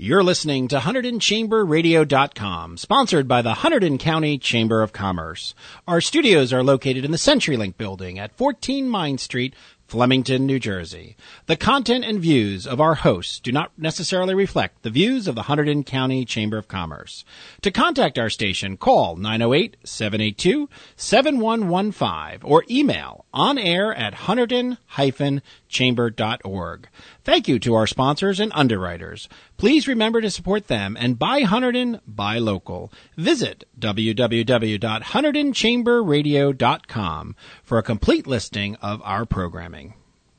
You're listening to HunterdonChamberRadio.com, sponsored by the Hunterdon County Chamber of Commerce. Our studios are located in the CenturyLink building at 14 Mine Street, Flemington, New Jersey. The content and views of our hosts do not necessarily reflect the views of the Hunterdon County Chamber of Commerce. To contact our station, call 908-782-7115 or email onair@hunterdon-chamber.org. Thank you to our sponsors and underwriters. Please remember to support them and buy Hunterdon, buy local. Visit www.HunterdonChamberRadio.com for a complete listing of our programming.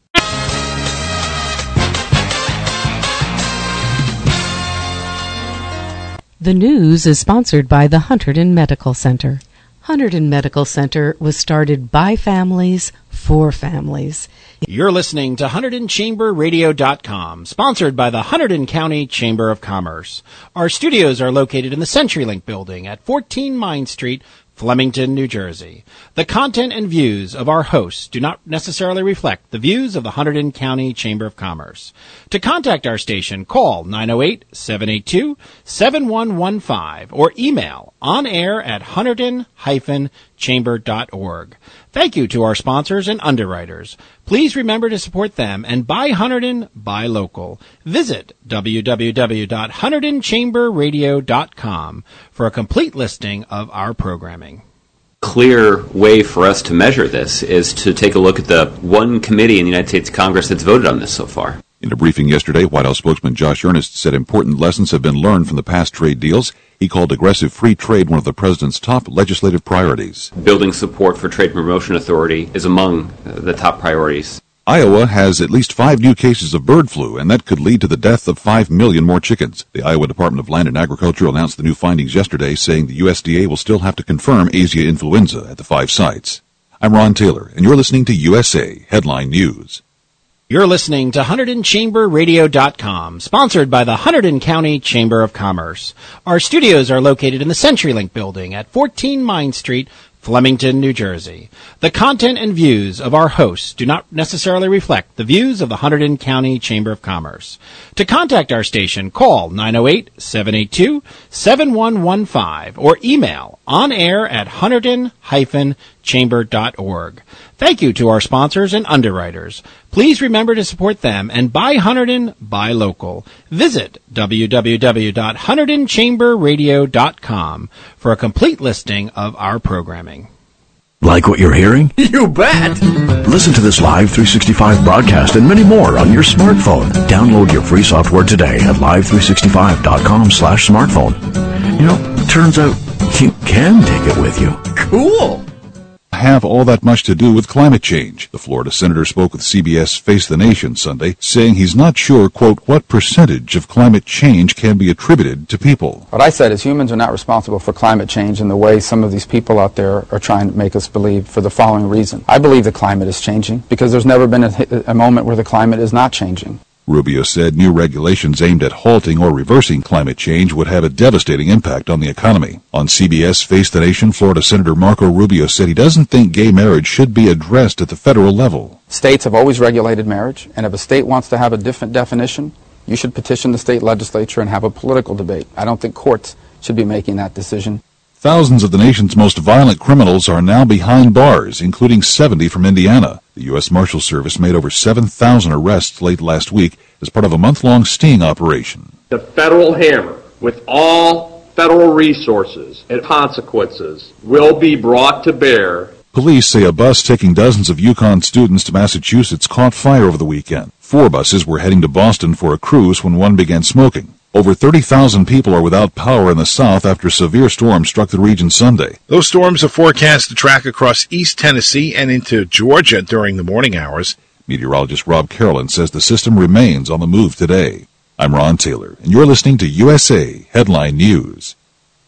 The news is sponsored by the Hunterdon Medical Center. Hunterdon Medical Center was started by families for families. You're listening to HunterdonChamberRadio.com, sponsored by the Hunterdon County Chamber of Commerce. Our studios are located in the CenturyLink building at 14 Mine Street, Flemington, New Jersey. The content and views of our hosts do not necessarily reflect the views of the Hunterdon County Chamber of Commerce. To contact our station, call 908-782-7115 or email onair@hunterdon-chamber.org. Thank you to our sponsors and underwriters. Please remember to support them and buy Hunterdon, buy local. Visit www.HunterdonChamberRadio.com for a complete listing of our programming. Clear way for us to measure this is to take a look at the one committee in the United States Congress that's voted on this so far. In a briefing yesterday, White House spokesman Josh Earnest said important lessons have been learned from the past trade deals. He called aggressive free trade one of the president's top legislative priorities. Building support for Trade Promotion Authority is among the top priorities. Iowa has at least 5 new cases of bird flu, and that could lead to the death of 5 million more chickens. The Iowa Department of Land and Agriculture announced the new findings yesterday, saying the USDA will still have to confirm Asia influenza at the 5 sites. I'm Ron Taylor, and you're listening to USA Headline News. You're listening to HunterdonChamberRadio.com, sponsored by the Hunterdon County Chamber of Commerce. Our studios are located in the CenturyLink building at 14 Mine Street, Flemington, New Jersey. The content and views of our hosts do not necessarily reflect the views of the Hunterdon County Chamber of Commerce. To contact our station, call 908-782-7115 or email onair@hunterdon-chamber.org. Thank you to our sponsors and underwriters. Please remember to support them and buy Hunterdon, buy local. Visit www.HunterdonChamberRadio.com for a complete listing of our programming. Like what you're hearing? You bet! Listen to this Live 365 broadcast and many more on your smartphone. Download your free software today at live365.com/smartphone. You know, it turns out you can take it with you. Cool! Have all that much to do with climate change. The Florida senator spoke with CBS Face the Nation Sunday, saying he's not sure, quote, what percentage of climate change can be attributed to people. What I said is humans are not responsible for climate change in the way some of these people out there are trying to make us believe for the following reason. I believe the climate is changing because there's never been a moment where the climate is not changing. Rubio said new regulations aimed at halting or reversing climate change would have a devastating impact on the economy. On CBS Face the Nation, Florida Senator Marco Rubio said he doesn't think gay marriage should be addressed at the federal level. States have always regulated marriage, and if a state wants to have a different definition, you should petition the state legislature and have a political debate. I don't think courts should be making that decision. Thousands of the nation's most violent criminals are now behind bars, including 70 from Indiana. The U.S. Marshals Service made over 7,000 arrests late last week as part of a month-long sting operation. The federal hammer, with all federal resources and consequences, will be brought to bear. Police say a bus taking dozens of Yukon students to Massachusetts caught fire over the weekend. 4 buses were heading to Boston for a cruise when one began smoking. Over 30,000 people are without power in the south after severe storms struck the region Sunday. Those storms are forecast to track across East Tennessee and into Georgia during the morning hours. Meteorologist Rob Carolyn says the system remains on the move today. I'm Ron Taylor, and you're listening to USA Headline News.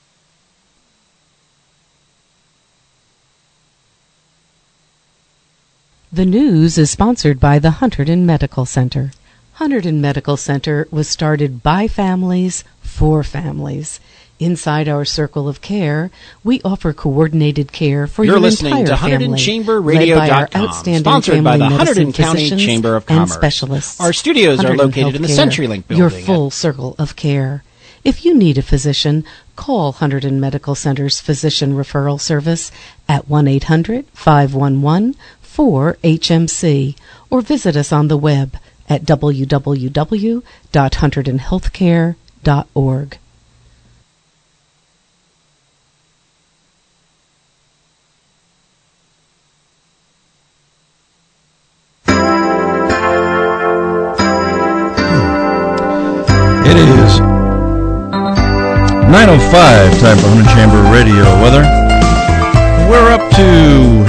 The news is sponsored by the Hunterdon Medical Center. Hunterdon Medical Center was started by families for families. Inside our circle of care, we offer coordinated care for You're your listening entire to family, HunterdonChamberRadio.com, led by our outstanding sponsored by family the medicine Hunterdon County physicians Chamber of and Commerce. specialists. Our studios are Hunterdon located in the Healthcare, CenturyLink building. Your full circle of care. If you need a physician, call Hunterdon Medical Center's Physician Referral Service at 1-800-511-4HMC or visit us on the web at www.hunterdonhealthcare.org. It is 9:05, time for Hunterdon Chamber Radio weather. We're up to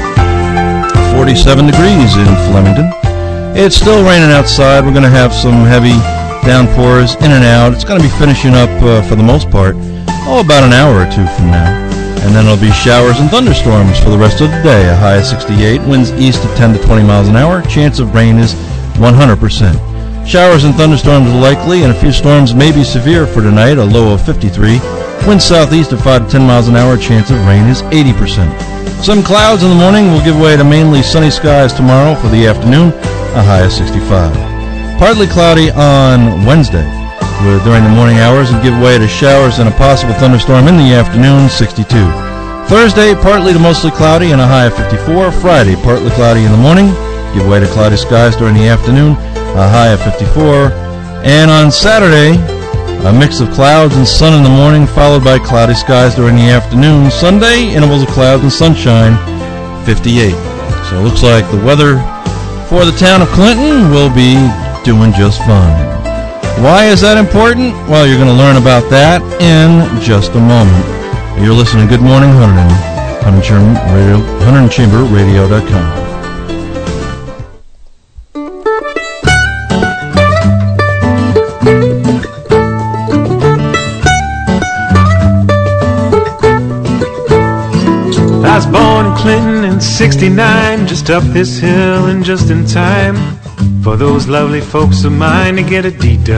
47 degrees in Flemington. It's still raining outside. We're going to have some heavy downpours in and out. It's going to be finishing up for the most part, about an hour or two from now. And then it'll be showers and thunderstorms for the rest of the day. A high of 68, winds east at 10 to 20 miles an hour. Chance of rain is 100%. Showers and thunderstorms are likely, and a few storms may be severe for tonight, a low of 53. Wind southeast at 5 to 10 miles an hour, chance of rain is 80%. Some clouds in the morning will give way to mainly sunny skies tomorrow for the afternoon, a high of 65. Partly cloudy on Wednesday, during the morning hours, and give way to showers and a possible thunderstorm in the afternoon, 62. Thursday, partly to mostly cloudy and a high of 54. Friday, partly cloudy in the morning, give way to cloudy skies during the afternoon, a high of 54. And on Saturday, a mix of clouds and sun in the morning, followed by cloudy skies during the afternoon. Sunday, intervals of clouds and sunshine, 58. So it looks like the weather for the town of Clinton will be doing just fine. Why is that important? Well, you're going to learn about that in just a moment. You're listening to Good Morning Hunterdon, HunterdonChamberRadio.com. I was born in Clinton in 69, just up this hill and just in time for those lovely folks of mine to get a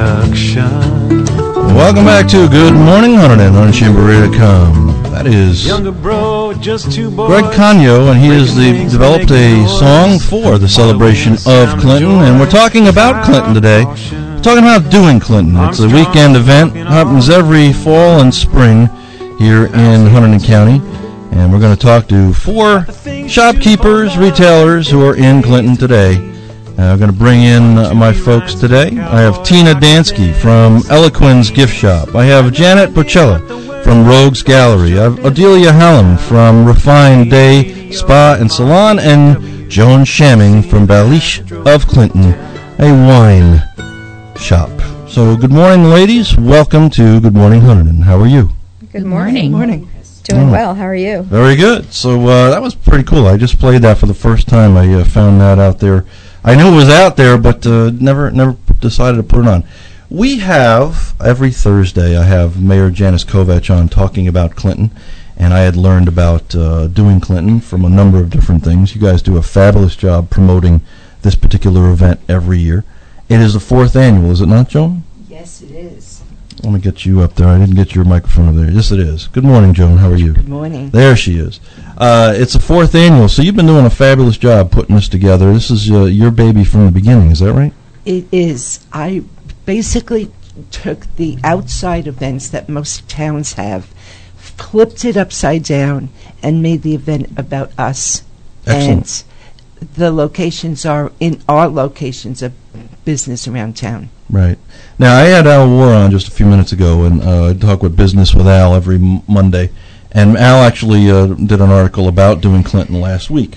deduction. Welcome back to Good Morning Hunterdon on HunterdonChamberRadio.com. That is Younger bro, just two boys. Greg Conyo, and he has developed a song for the celebration of Clinton, and we're talking about Clinton today. We're talking about doing Clinton. It's a weekend event, happens every fall and spring here in Hunterdon County. And we're going to talk to 4 shopkeepers, retailers who are in Clinton today. I'm going to bring in my folks today. I have Tina Dansky from Eloquin's Gift Shop. I have Janet Pocella from Rogues Gallery. I have Odelia Hallam from Refined Day Spa and Salon. And Joan Shamming from Balish of Clinton, a wine shop. So good morning, ladies. Welcome to Good Morning Hunterdon. How are you? Good morning. Good morning. Doing well. How are you? Very good. So that was pretty cool. I just played that for the first time. I found that out there. I knew it was out there, but never decided to put it on. We have, every Thursday, I have Mayor Janice Kovach on talking about Clinton, and I had learned about doing Clinton from a number of different things. You guys do a fabulous job promoting this particular event every year. It is the 4th annual, is it not, Joan? Yes, it is. Let me get you up there. I didn't get your microphone up there. Yes, it is. Good morning, Joan. How are you? Good morning. There she is. It's the 4th annual, so you've been doing a fabulous job putting this together. This is your baby from the beginning, is that right? It is. I basically took the outside events that most towns have, flipped it upside down, and made the event about us. Excellent. And the locations are in our locations of business around town. Right. Now, I had Al War on just a few minutes ago, and I talk with Business with Al every Monday. And Al actually did an article about doing Clinton last week.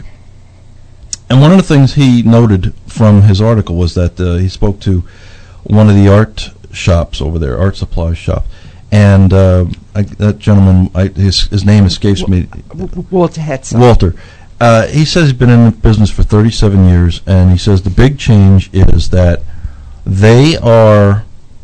And one of the things he noted from his article was that he spoke to one of the art shops over there, art supply shop. And that gentleman, his name escapes me. Walter Hetzel. Walter. He says he's been in the business for 37 years, and he says the big change is that they are,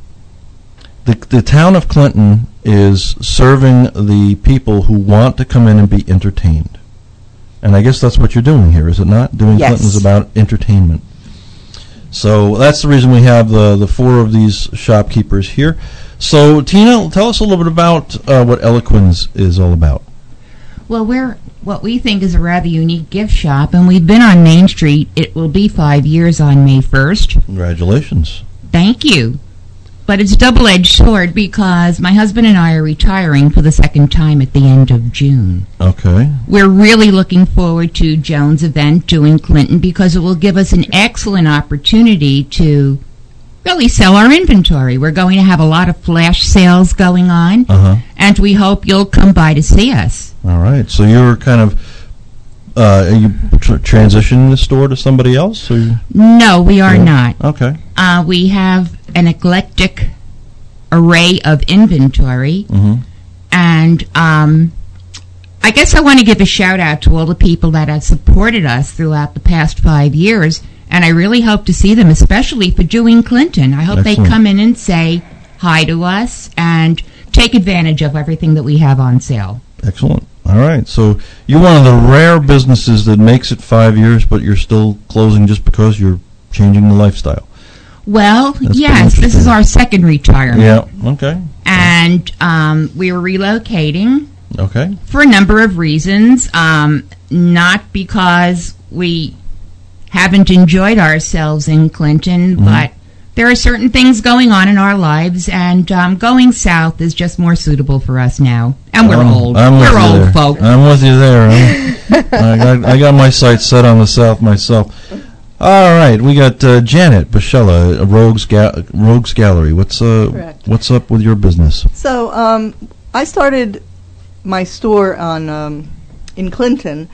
the town of Clinton is serving the people who want to come in and be entertained. And I guess that's what you're doing here, is it not? Doing Yes. Clinton is about entertainment. So that's the reason we have the 4 of these shopkeepers here. So, Tina, tell us a little bit about what Eloquens is all about. Well, we're what we think is a rather unique gift shop, and we've been on Main Street. It will be 5 years on May 1st. Congratulations. Thank you. But it's a double-edged sword because my husband and I are retiring for the second time at the end of June. Okay. We're really looking forward to Joan's event, doing Clinton, because it will give us an excellent opportunity to really sell our inventory. We're going to have a lot of flash sales going on, and we hope you'll come by to see us. All right. So you're kind of, are you transitioning the store to somebody else? Or? No, we are not. Okay. We have an eclectic array of inventory, and I guess I want to give a shout out to all the people that have supported us throughout the past 5 years, and I really hope to see them, especially for doing Clinton. I hope they come in and say hi to us and take advantage of everything that we have on sale. Excellent. All right. So you're one of the rare businesses that makes it 5 years, but you're still closing just because you're changing the lifestyle. Well, yes, this is our second retirement. Yeah, okay. And we were relocating. Okay. For a number of reasons. Not because we haven't enjoyed ourselves in Clinton, but there are certain things going on in our lives, and going south is just more suitable for us now. And we're old. We're old folk. I'm with you there. I got my sights set on the south myself. All right, we got Janet Bashella, Rogues Gallery. What's up with your business? So I started my store on in Clinton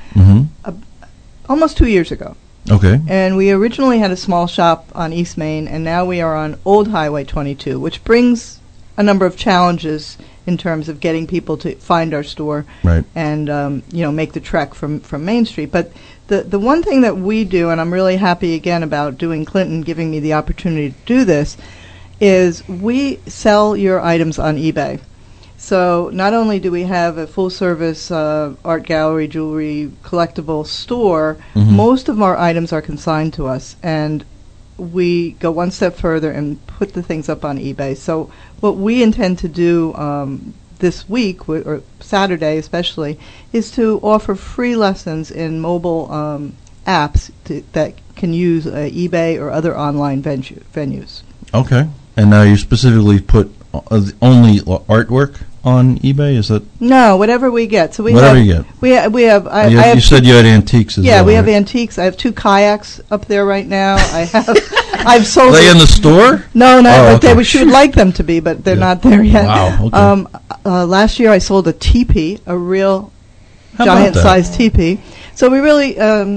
almost 2 years ago. Okay. And we originally had a small shop on East Main, and now we are on Old Highway 22, which brings a number of challenges in terms of getting people to find our store, right, and make the trek from Main Street. But the one thing that we do, and I'm really happy again about doing Clinton, giving me the opportunity to do this, is we sell your items on eBay. So not only do we have a full-service art gallery, jewelry, collectible store, most of our items are consigned to us, and we go one step further and put the things up on eBay. So what we intend to do this week, or Saturday especially, is to offer free lessons in mobile apps that can use eBay or other online venues. Okay. And now you specifically put only artwork on eBay? Is that no? Whatever we get. So whatever you get. We have. You said you had antiques as well. Yeah, we have right? antiques. I have 2 kayaks up there right now. I've sold. Are they in the store? No, but okay. she would like them to be, but they're not there yet. Wow. Okay. Last year I sold a teepee, a real giant-sized teepee. So we really,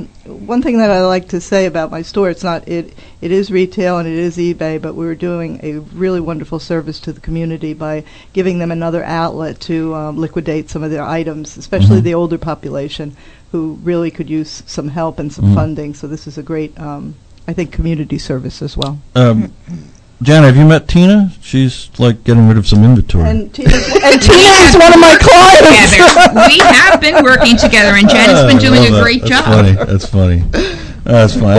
one thing that I like to say about my store, it is retail and it is eBay, but we're doing a really wonderful service to the community by giving them another outlet to liquidate some of their items, especially the older population who really could use some help and some funding. So this is a great, I think, community service as well. Janet, have you met Tina? She's like getting rid of some inventory. And Tina is one of my clients. We have been working together, and Janet's been doing a great job. That's funny. That's funny.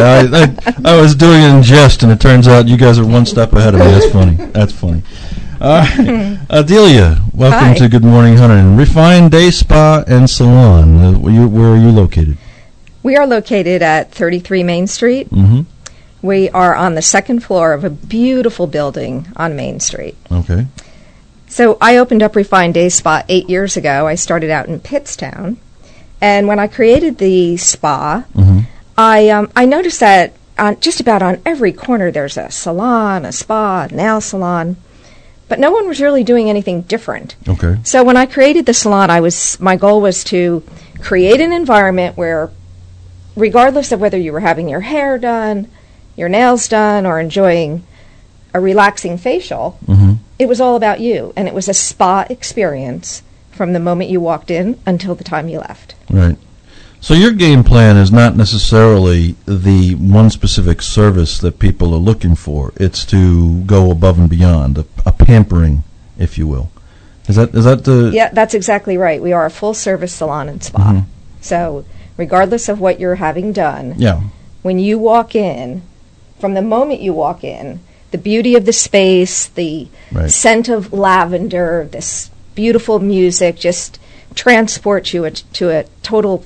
I was doing it in jest, and it turns out you guys are one step ahead of me. That's funny. All right. Delia, welcome to Good Morning Hunter. Refined Day Spa and Salon. Where are you located? We are located at 33 Main Street. We are on the second floor of a beautiful building on Main Street. Okay. So I opened up Refined Day Spa 8 years ago. I started out in Pittstown. And when I created the spa, I noticed that just about on every corner there's a salon, a spa, a nail salon. But no one was really doing anything different. Okay. So when I created the salon, my goal was to create an environment where, regardless of whether you were having your hair done, your nails done, or enjoying a relaxing facial, it was all about you. And it was a spa experience from the moment you walked in until the time you left. Right. So your game plan is not necessarily the one specific service that people are looking for. It's to go above and beyond, a pampering, if you will. Is that the... Yeah, that's exactly right. We are a full-service salon and spa. So regardless of what you're having done, when you walk in, from the moment you walk in, the beauty of the space, the scent of lavender, this beautiful music just transports you to a total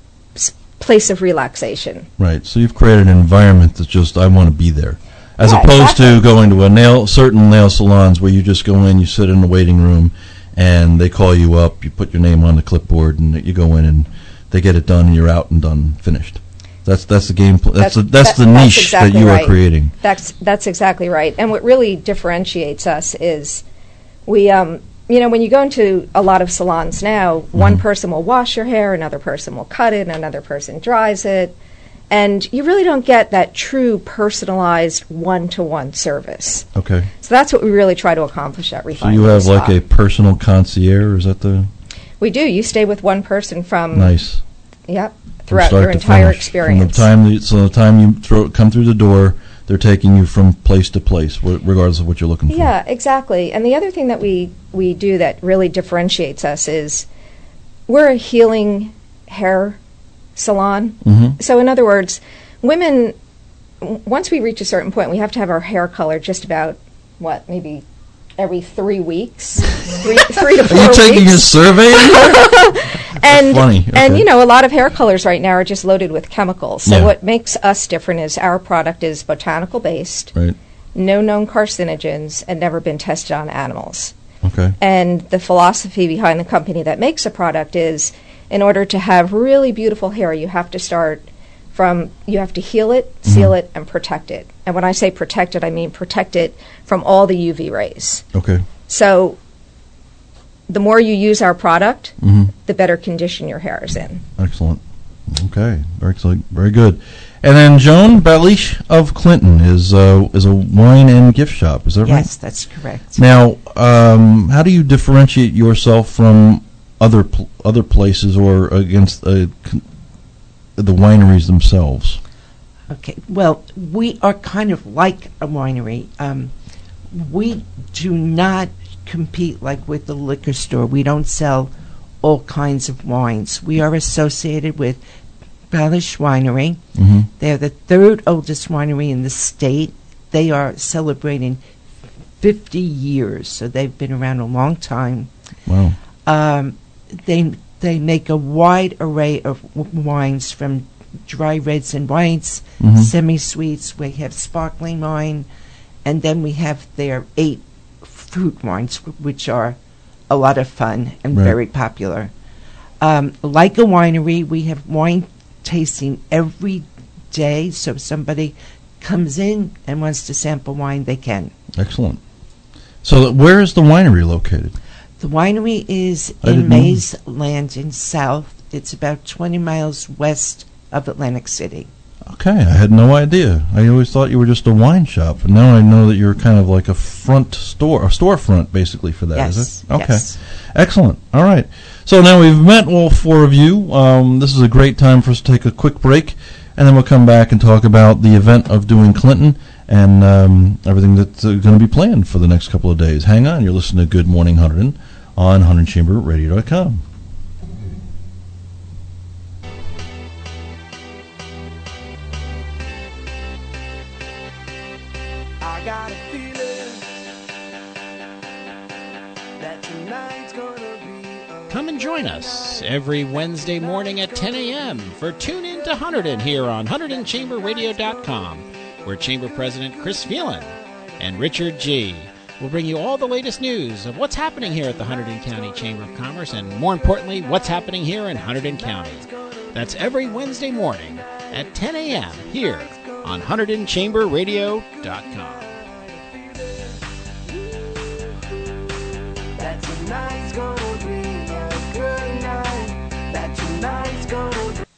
place of relaxation. Right. So you've created an environment that's just, I want to be there. As opposed exactly. to going to certain nail salons where you just go in, you sit in the waiting room, and they call you up, you put your name on the clipboard, and you go in and they get it done, and you're out and done, finished. That's the game. That's the niche exactly that you right. are creating. That's exactly right. And what really differentiates us is we, when you go into a lot of salons now, one person will wash your hair, another person will cut it, another person dries it, and you really don't get that true personalized one-to-one service. Okay. So that's what we really try to accomplish at Refinement. So you have Spa. like a personal concierge, is that the? We do. You stay with one person from. Nice. Yep. Throughout your entire experience. From the time you come through the door, they're taking you from place to place, regardless of what you're looking for. Yeah, exactly. And the other thing that we do that really differentiates us is we're a healing hair salon. Mm-hmm. So in other words, women, once we reach a certain point, we have to have our hair colored just about, maybe every 3 weeks? 3 to 4 weeks. Are you taking a survey? And, funny. Okay. And, a lot of hair colors right now are just loaded with chemicals. So what makes us different is our product is botanical based, right. No known carcinogens, and never been tested on animals. Okay. And the philosophy behind the company that makes a product is, in order to have really beautiful hair, you have to start you have to heal it, seal it, and protect it. And when I say protect it, I mean protect it from all the UV rays. Okay. So the more you use our product, the better condition your hair is in. Excellent. Okay. Very excellent. Very good. And then Joan Balish of Clinton is a wine and gift shop. Is that right? Yes, that's correct. Now, how do you differentiate yourself from other places or against the wineries themselves? Okay. Well, we are kind of like a winery. We do not compete like with the liquor store. We don't sell all kinds of wines. We are associated with Balish Winery. They're the third oldest winery in the state. They are celebrating 50 years, so they've been around a long time. Wow. They make a wide array of wines, from dry reds and whites, semi-sweets. We have sparkling wine, and then we have their 8 fruit wines, which are a lot of fun and very popular. Like a winery, we have wine tasting every day, so if somebody comes in and wants to sample wine, they can. Excellent. So where is the winery located? The winery is in Mays Landing South. It's about 20 miles west of Atlantic City. Okay, I had no idea. I always thought you were just a wine shop, but now I know that you're kind of like a storefront basically for that, yes, is it? Okay. Yes. Excellent. All right. So now we've met all 4 of you. This is a great time for us to take a quick break, and then we'll come back and talk about the event of doing Clinton and everything that's going to be planned for the next couple of days. Hang on. You're listening to Good Morning Hunterdon on HunterdonChamberRadio.com. I got a feeling that tonight's gonna be Come and join us every Wednesday morning at 10 a.m. for Tune In to Hunterdon here on HunterdonChamberRadio.com, where Chamber President Chris Phelan and Richard G. will bring you all the latest news of what's happening here at the Hunterdon County Chamber of Commerce, and more importantly, what's happening here in Hunterdon County. That's every Wednesday morning at 10 a.m. here on HunterdonChamberRadio.com. that tonight's gonna be a good night. That tonight's gonna be.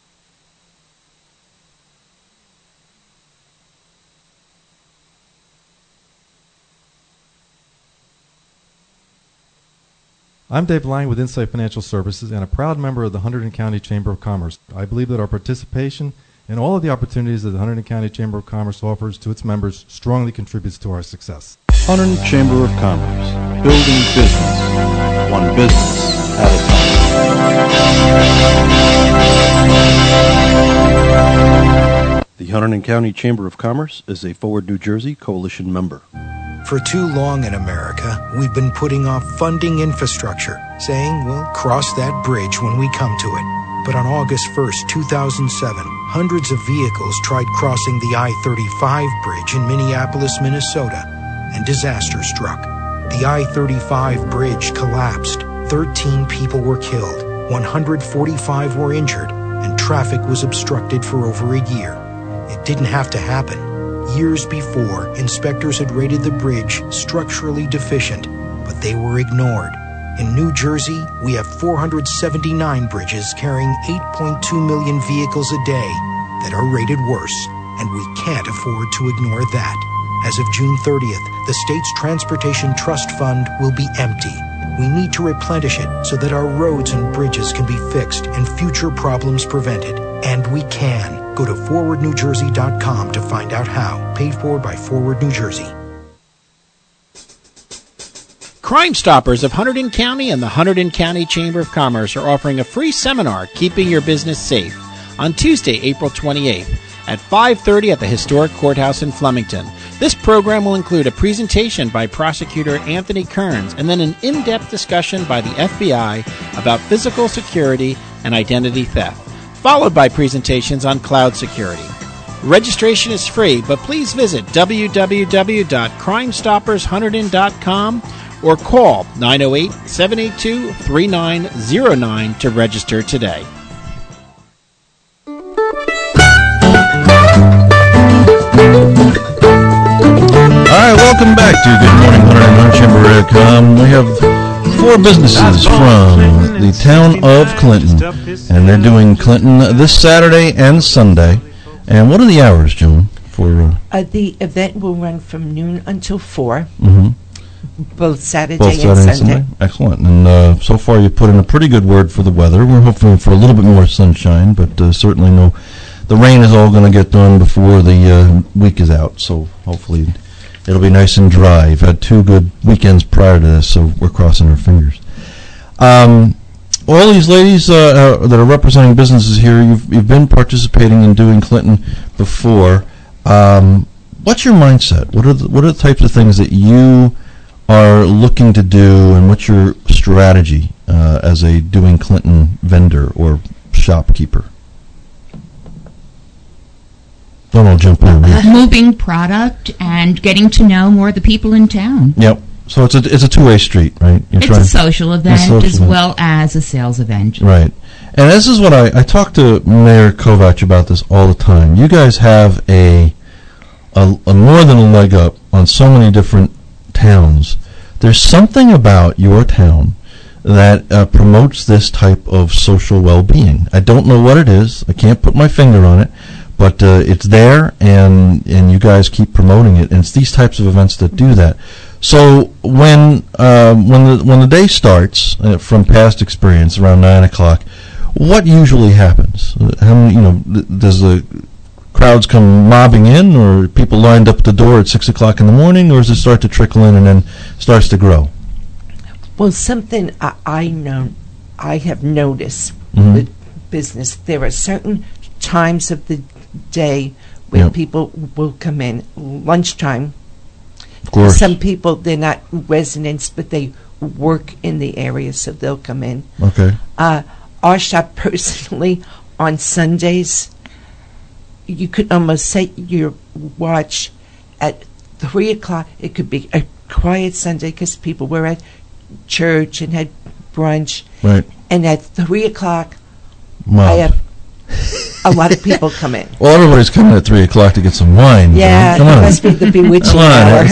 I'm Dave Lang with Insight Financial Services and a proud member of the Hunterdon County Chamber of Commerce. I believe that our participation in all of the opportunities that the Hunterdon County Chamber of Commerce offers to its members strongly contributes to our success. Hunterdon Chamber of Commerce, building business, one business at a time. The Hunterdon County Chamber of Commerce is a Forward New Jersey coalition member. For too long in America, we've been putting off funding infrastructure, saying we'll cross that bridge when we come to it. But on August 1st, 2007, hundreds of vehicles tried crossing the I-35 bridge in Minneapolis, Minnesota, and disaster struck. The I-35 bridge collapsed. 13 people were killed, 145 were injured, and traffic was obstructed for over a year. It didn't have to happen. Years before, inspectors had rated the bridge structurally deficient, but they were ignored. In New Jersey, we have 479 bridges carrying 8.2 million vehicles a day that are rated worse, and we can't afford to ignore that. As of June 30th, the state's Transportation Trust Fund will be empty. We need to replenish it so that our roads and bridges can be fixed and future problems prevented. And we can. Go to forwardnewjersey.com to find out how. Paid for by Forward New Jersey. Crime Stoppers of Hunterdon County and the Hunterdon County Chamber of Commerce are offering a free seminar, Keeping Your Business Safe, on Tuesday, April 28th at 5:30 at the Historic Courthouse in Flemington. This program will include a presentation by Prosecutor Anthony Kearns and then an in-depth discussion by the FBI about physical security and identity theft, followed by presentations on cloud security. Registration is free, but please visit www.crimestoppershunterdon.com or call 908-782-3909 to register today. All right, welcome back to Good Morning Hunterdon. We have 4 businesses from the town of Clinton, and they're doing Clinton this Saturday and Sunday. And what are the hours, Joan? For the event will run from noon until 4, both Saturday, both Saturday and Sunday. Excellent. And so far you put in a pretty good word for the weather. We're hoping for a little bit more sunshine, but certainly no. The rain is all going to get done before the week is out, so hopefully it'll be nice and dry. You've had 2 good weekends prior to this, so we're crossing our fingers. All these ladies that are representing businesses here, you've been participating in doing Clinton before. What's your mindset? What are the types of things that you are looking to do, and what's your strategy as a doing Clinton vendor or shopkeeper? Don't jump in. Moving product and getting to know more of the people in town. Yep. So it's a two-way street, right? It's a social event as well as a sales event. Right. And this is what I talk to Mayor Kovac about this all the time. You guys have a more than a leg up on so many different towns. There's something about your town that promotes this type of social well-being. I don't know what it is. I can't put my finger on it. But it's there, and you guys keep promoting it, and it's these types of events that do that. So when the day starts, from past experience, around 9:00, what usually happens? How many, does the crowds come mobbing in, or people lined up at the door at 6:00 in the morning, or does it start to trickle in and then starts to grow? Well, something I have noticed with business, there are certain times of the day when people will come in. Lunchtime. Of course. Some people, they're not residents, but they work in the area, so they'll come in. Okay. Our shop, personally, on Sundays, you could almost set your watch at 3:00. It could be a quiet Sunday because people were at church and had brunch. Right. And at 3:00, Mob. I have a lot of people come in. Well, everybody's coming at 3:00 to get some wine. Yeah, come it on. must be the bewitching hour.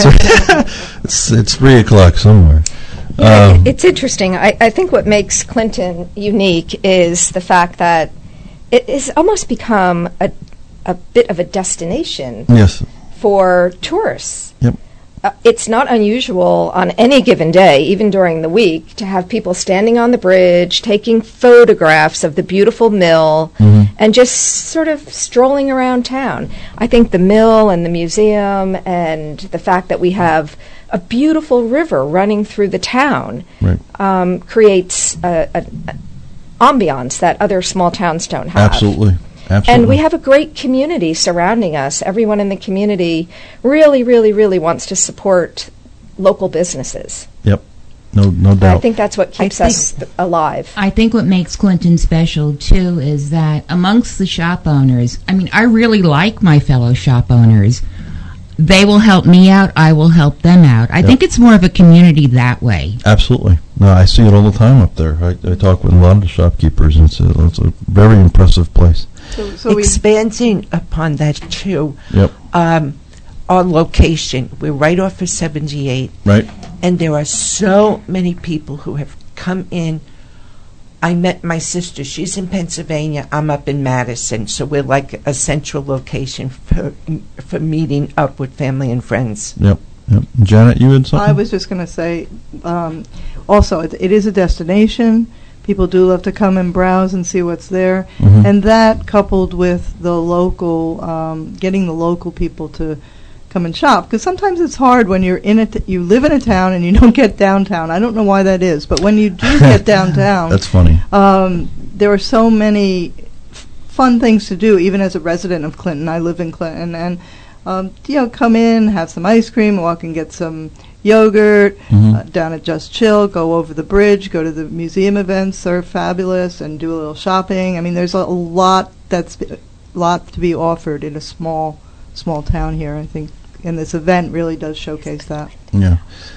It's 3:00 somewhere. Yeah, it's interesting. I think what makes Clinton unique is the fact that it has almost become a bit of a destination for tourists. Yep. It's not unusual on any given day, even during the week, to have people standing on the bridge, taking photographs of the beautiful mill, and just sort of strolling around town. I think the mill and the museum and the fact that we have a beautiful river running through the town creates an ambiance that other small towns don't have. Absolutely. Absolutely. And we have a great community surrounding us. Everyone in the community really, really, really wants to support local businesses. Yep. No doubt. I think that's what keeps us alive. I think what makes Clinton special, too, is that amongst the shop owners, I mean, I really like my fellow shop owners. They will help me out. I will help them out. I think it's more of a community that way. Absolutely. No, I see it all the time up there. I talk with a lot of the shopkeepers, and it's a very impressive place. So expanding upon that, too. Yep. Our location, we're right off of 78. Right. And there are so many people who have come in. I met my sister. She's in Pennsylvania. I'm up in Madison. So we're like a central location for meeting up with family and friends. Yep. Janet, you had something? I was just going to say, also, it is a destination. People do love to come and browse and see what's there. Mm-hmm. And that, coupled with the local, getting the local people to come and shop, because sometimes it's hard when you're in it. You live in a town and you don't get downtown. I don't know why that is, but when you do get downtown, that's funny. There are so many fun things to do. Even as a resident of Clinton, I live in Clinton, and come in, have some ice cream, walk and get some yogurt down at Just Chill, go over the bridge, go to the museum events, Surf Fabulous, and do a little shopping. I mean, there's a lot to be offered in a small town here, I think. And this event really does showcase that. Yeah.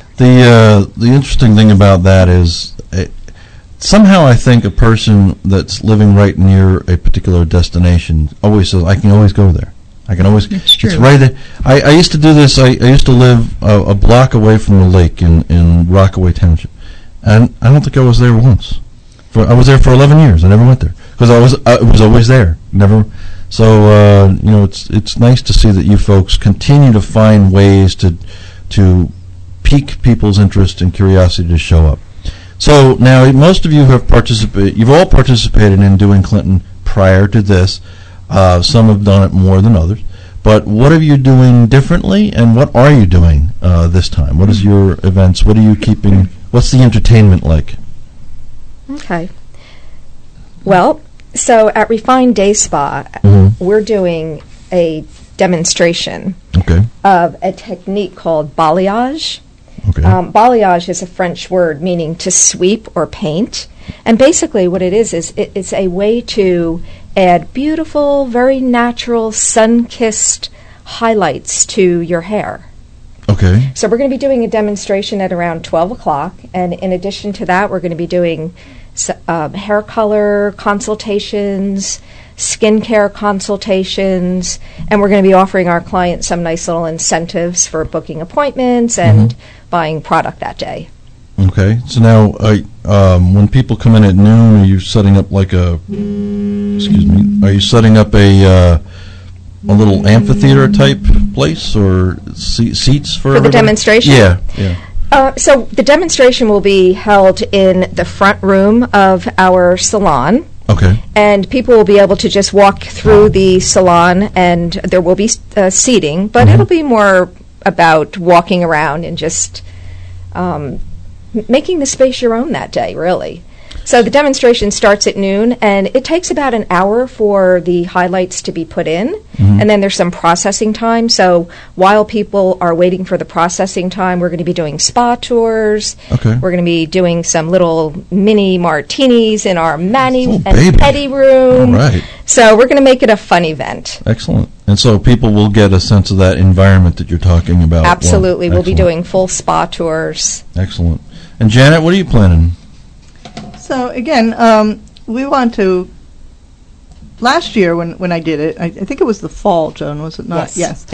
The interesting thing about that is somehow I think a person that's living right near a particular destination always says, I can always go there. I can always. It's true. It's right there. I used to do this. I used to live a block away from the lake in Rockaway Township. And I don't think I was there once. I was there for 11 years. I never went there. Because I was always there. Never. So it's nice to see that you folks continue to find ways to pique people's interest and curiosity to show up. So now most of you have participated. You've all participated in doing Clinton prior to this. Some have done it more than others. But what are you doing differently, and what are you doing this time? What is your events? What are you keeping? What's the entertainment like? Okay. Well, so at Refined Day Spa, we're doing a demonstration of a technique called balayage. Okay. Balayage is a French word meaning to sweep or paint. And basically what it is it's a way to add beautiful, very natural, sun-kissed highlights to your hair. Okay. So we're going to be doing a demonstration at around 12 o'clock. And in addition to that, we're going to be doing hair color consultations, skincare consultations, and we're going to be offering our clients some nice little incentives for booking appointments and buying product that day. Okay. So now, when people come in at noon, are you setting up like a? Excuse me. Are you setting up a little amphitheater type place or seats for the demonstration? Yeah. So the demonstration will be held in the front room of our salon. Okay. And people will be able to just walk through the salon, and there will be seating, but it'll be more about walking around and just making the space your own that day, really. So the demonstration starts at noon, and it takes about an hour for the highlights to be put in, and then there's some processing time. So while people are waiting for the processing time, we're going to be doing spa tours. Okay. We're going to be doing some little mini martinis in our mani and baby. pedi room. All right. So we're going to make it a fun event. Excellent. And so people will get a sense of that environment that you're talking about. Absolutely. Well, we'll be doing full spa tours. Excellent. And Janet, what are you planning? So again, we want to. Last year, when I did it, I think it was the fall, Joan, was it not? Yes.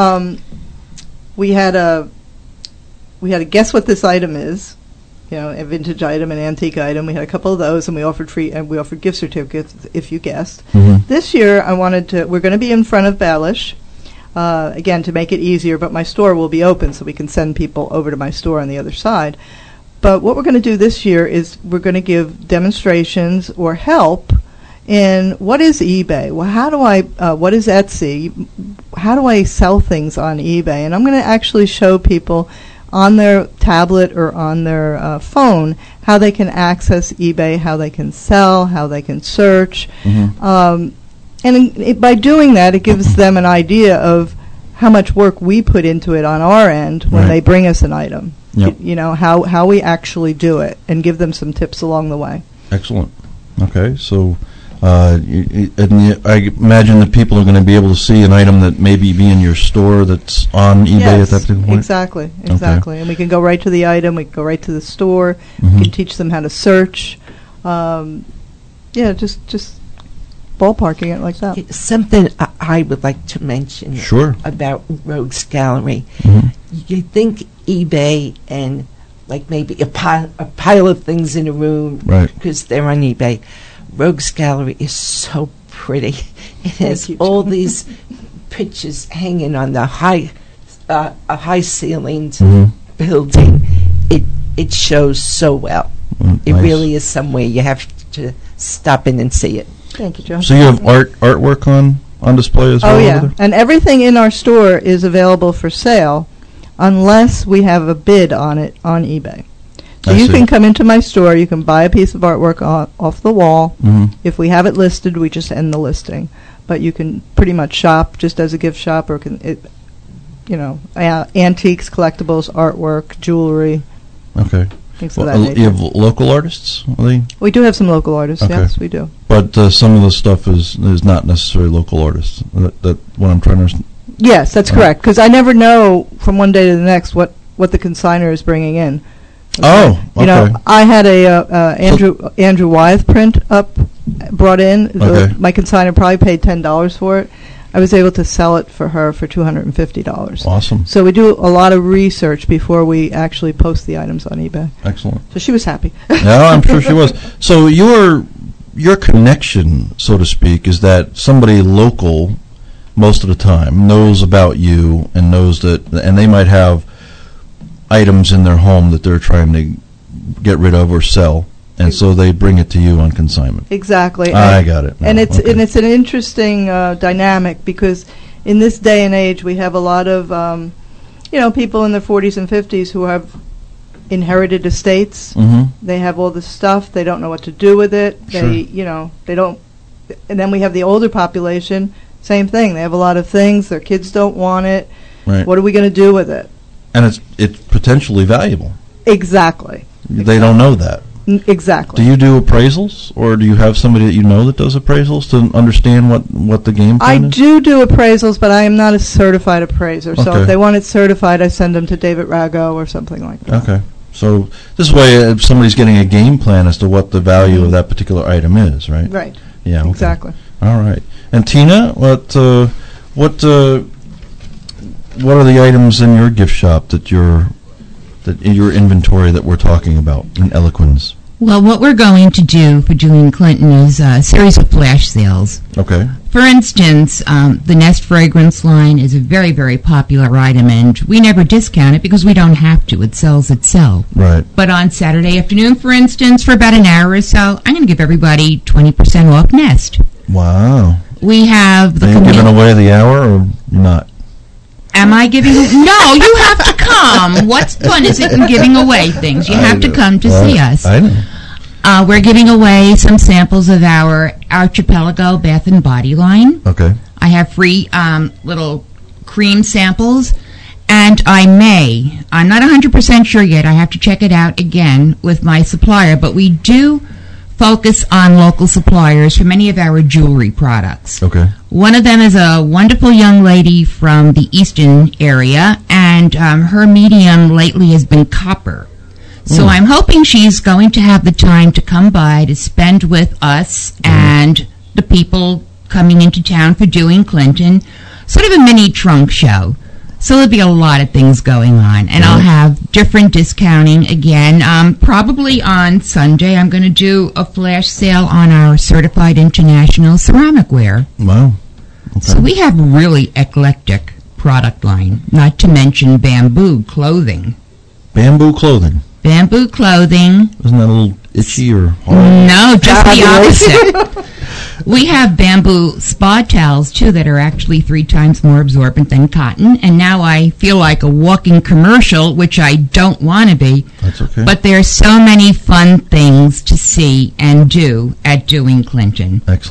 We had a guess what this item is. A vintage item, an antique item. We had a couple of those, and we offered gift certificates if you guessed. This year, we're going to be in front of Baelish, again to make it easier. But my store will be open, so we can send people over to my store on the other side. But what we're going to do this year is we're going to give demonstrations or help in what is eBay? Well, what is Etsy? How do I sell things on eBay? And I'm going to actually show people on their tablet or on their phone how they can access eBay, how they can sell, how they can search. And And by doing that, it gives them an idea of how much work we put into it on our end when they bring us an item. Yep. You know, how we actually do it, and give them some tips along the way. Excellent. Okay, so I imagine that people are going to be able to see an item that maybe be in your store that's on eBay at that particular point? Exactly. Okay. And we can go right to the item, we can go right to the store, we can teach them how to search. Just ballparking it like that. Something I would like to mention about Rogues Gallery. You think eBay and like maybe a pile of things in a room because they're on eBay. Rogues Gallery is so pretty. It has all these pictures hanging on the high ceilinged building. It shows so well. It really is somewhere you have to stop in and see it. Thank you, John. So you have artwork on display as well? Oh, yeah. And everything in our store is available for sale unless we have a bid on it on eBay. So you can come into my store, you can buy a piece of artwork off the wall. If we have it listed, we just end the listing. But you can pretty much shop just as a gift shop, or antiques, collectibles, artwork, jewelry. Okay. Things of that nature. You have local artists? We do have some local artists, yes, we do. But some of the stuff is not necessarily local artists. That what I'm trying to... Yes, that's correct. Because I never know from one day to the next what the consignor is bringing in. Oh, okay. You know, I had a Andrew Wyeth print brought in. My consignor probably paid $10 for it. I was able to sell it for her for $250. Awesome. So we do a lot of research before we actually post the items on eBay. Excellent. So she was happy. Yeah, I'm sure she was. So your connection, so to speak, is that somebody local most of the time knows about you and knows that, and they might have items in their home that they're trying to get rid of or sell, and so they bring it to you on consignment. Exactly. I got it. And it's an interesting dynamic, because in this day and age we have a lot of people in their 40s and 50s who have inherited estates. They have all this stuff, they don't know what to do with it. They don't. And then we have the older population, same thing. They have a lot of things, their kids don't want it. Right. What are we going to do with it? And it's potentially valuable. Exactly. They don't know that. Exactly. Do you do appraisals, or do you have somebody that you know that does appraisals to understand what the game plan is? I do appraisals, but I am not a certified appraiser. So if they want it certified, I send them to David Rago or something like that. Okay. So this way, if somebody's getting a game plan as to what the value of that particular item is, right? Right. Yeah. Okay. Exactly. All right. And Tina, what are the items in your gift shop that in your inventory that we're talking about in Eloquence? Well, what we're going to do for Julian Clinton is a series of flash sales. Okay. For instance, the Nest Fragrance line is a very, very popular item, and we never discount it because we don't have to. It sells itself. Right. But on Saturday afternoon, for instance, for about an hour or so, I'm going to give everybody 20% off Nest. Wow. We have the... Are you giving away the hour or not? Am I giving... No, you have to come. What fun is it in giving away things? You have to come to see us. I know. We're giving away some samples of our Archipelago Bath and Body line. Okay. I have free little cream samples. And I'm not 100% sure yet. I have to check it out again with my supplier. But we do focus on local suppliers for many of our jewelry products. Okay. One of them is a wonderful young lady from the Easton area, and her medium lately has been copper. So I'm hoping she's going to have the time to come by to spend with us and the people coming into town for doing Clinton, sort of a mini trunk show. So there'll be a lot of things going on, and I'll have different discounting again. Probably on Sunday, I'm going to do a flash sale on our certified international ceramic ware. Wow. Okay. So we have really eclectic product line, not to mention bamboo clothing. Bamboo clothing? Bamboo clothing. Isn't that a little itchy or horrible? No, just the opposite. We have bamboo spa towels, too, that are actually 3 times more absorbent than cotton. And now I feel like a walking commercial, which I don't want to be. That's okay. But there are so many fun things to see and do at Doing Clinton. Excellent.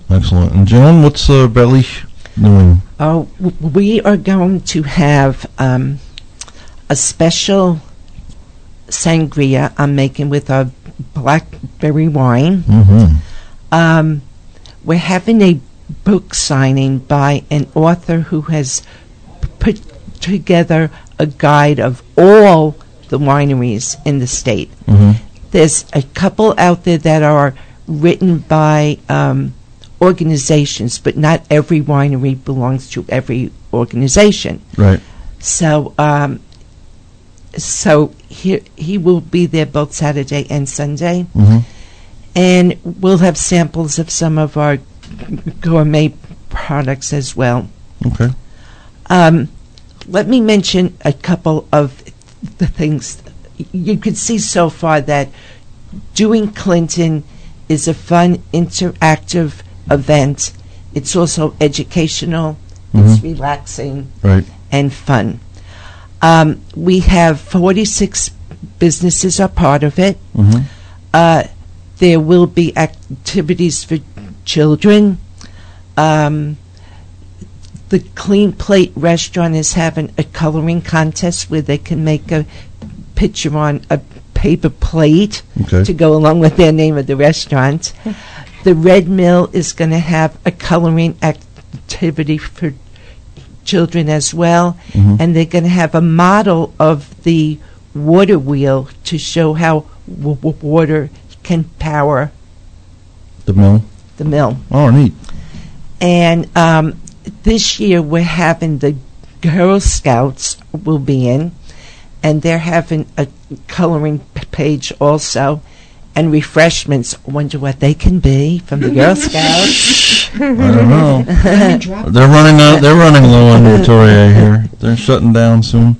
Excellent. And Joan, what's Berlish doing? Oh, we are going to have a special sangria I'm making with our blackberry wine. Mm-hmm. We're having a book signing by an author who has put together a guide of all the wineries in the state. Mm-hmm. There's a couple out there that are written by organizations, but not every winery belongs to every organization. Right. So, he will be there both Saturday and Sunday, Mm-hmm. and we'll have samples of some of our gourmet products as well. Okay. Let me mention a couple of the things. You could see so far that doing Clinton is a fun, interactive event. It's also educational, it's relaxing, right, and fun. We have 46 businesses are part of it. Mm-hmm. There will be activities for children. The Clean Plate restaurant is having a coloring contest where they can make a picture on a paper plate to go along with their name of the restaurant. The Red Mill is going to have a coloring activity for children as well, and they're going to have a model of the water wheel to show how water can power the mill. The mill. Oh, neat. And this year we're having the Girl Scouts will be in, and they're having a coloring page also, and refreshments. Wonder what they can be from the Girl Scouts. I don't know. They're running out. They're running low on Notorier here. They're shutting down soon.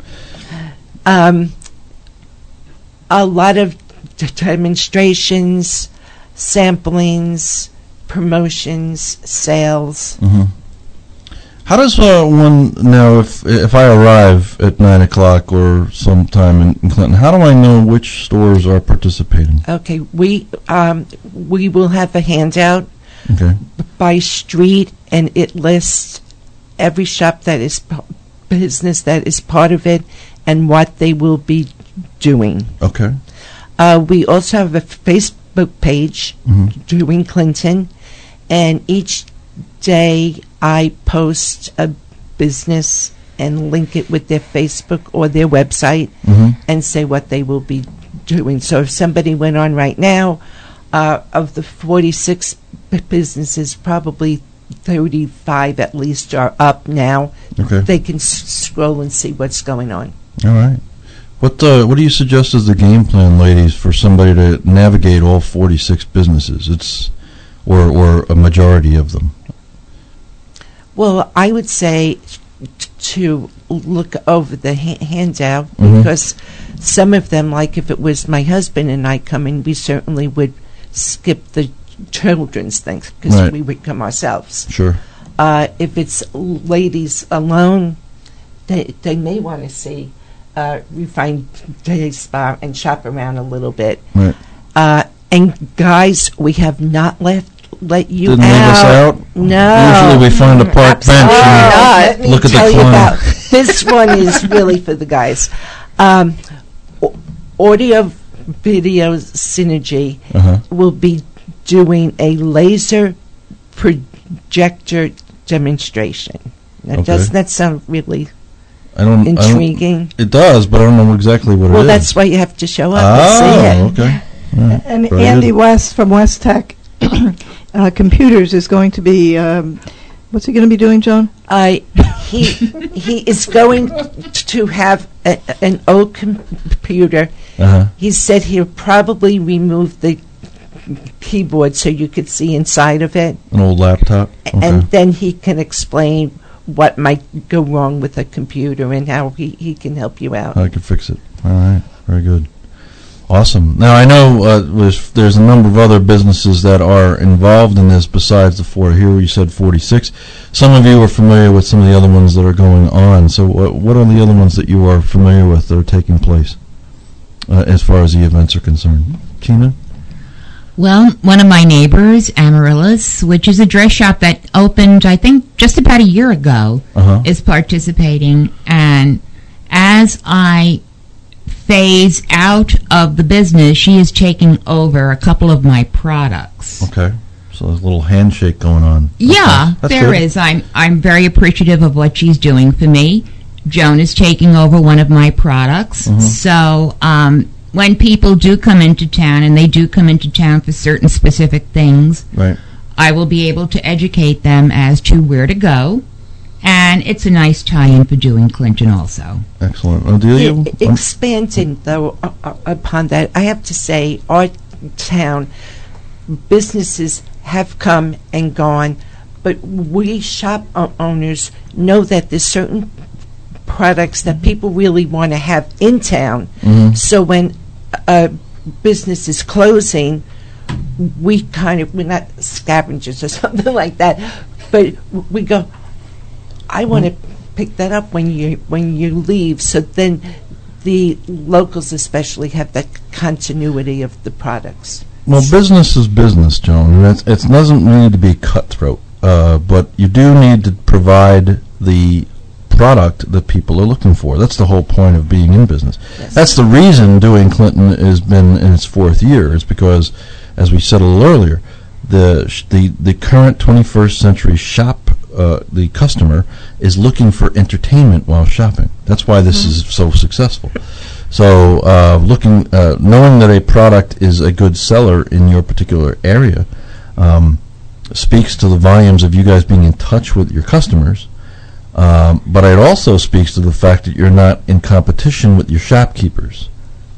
A lot of demonstrations, samplings, promotions, sales. Mm-hmm. How does one now, if I arrive at 9 o'clock or sometime in Clinton, how do I know which stores are participating? Okay, we will have a handout by street, and it lists every shop that is business that is part of it and what they will be doing. Okay. We also have a Facebook page, Doing Clinton, and each day I post a business and link it with their Facebook or their website and say what they will be doing. So if somebody went on right now, of the 46 businesses, probably 35 at least are up now. Okay. They can scroll and see what's going on. All right. What do you suggest as the game plan, ladies, for somebody to navigate all 46 businesses? Or a majority of them? Well, I would say to look over the handout, because some of them, like if it was my husband and I coming, we certainly would skip the children's things because we would come ourselves. Sure. If it's ladies alone, they may want to see Refined Day Spa and shop around a little bit. Right. And guys, we have not let you Didn't leave us out? No. Usually we find a park bench and look at the climb. This one is really for the guys. Audio Video Synergy will be doing a laser projector demonstration. Now, doesn't that sound really intriguing? It does, but I don't know exactly what it is. Well, that's why you have to show up and see it. Okay. Right. And Andy West from West Tech Computers is going to be. What's he going to be doing, Joan? He is going to have an old computer. He said he'll probably remove the keyboard so you could see inside of it. An old laptop. And then he can explain what might go wrong with a computer and how he can help you out. How I can fix it. All right. Very good. Awesome. Now, I know there's a number of other businesses that are involved in this besides the four. Here you said 46. Some of you are familiar with some of the other ones that are going on. So what are the other ones that you are familiar with that are taking place as far as the events are concerned? Tina? Well, one of my neighbors, Amaryllis, which is a dress shop that opened, I think, just about a year ago, is participating. And as I phase out of the business, she is taking over a couple of my products. Okay. So there's a little handshake going on. Yeah, okay. there is. I'm very appreciative of what she's doing for me. Joan is taking over one of my products. So when people do come into town, and they do come into town for certain specific things, right, I will be able to educate them as to where to go. And it's a nice tie-in for doing Clinton also. Excellent. Odelia? Expanding, though, upon that, I have to say, our town, businesses have come and gone, but we shop owners know that there's certain products that people really want to have in town. So when a business is closing, we're not scavengers or something like that, but we go, I want to pick that up when you leave, so then the locals especially have that continuity of the products. Well, business is business, Joan. It doesn't need to be cutthroat, but you do need to provide the product that people are looking for. That's the whole point of being in business. Yes. That's the reason Doing Clinton has been in its 4th year, is because, as we said a little earlier, the current 21st century the customer is looking for entertainment while shopping. That's why this is so successful. So knowing that a product is a good seller in your particular area speaks to the volumes of you guys being in touch with your customers, but it also speaks to the fact that you're not in competition with your shopkeepers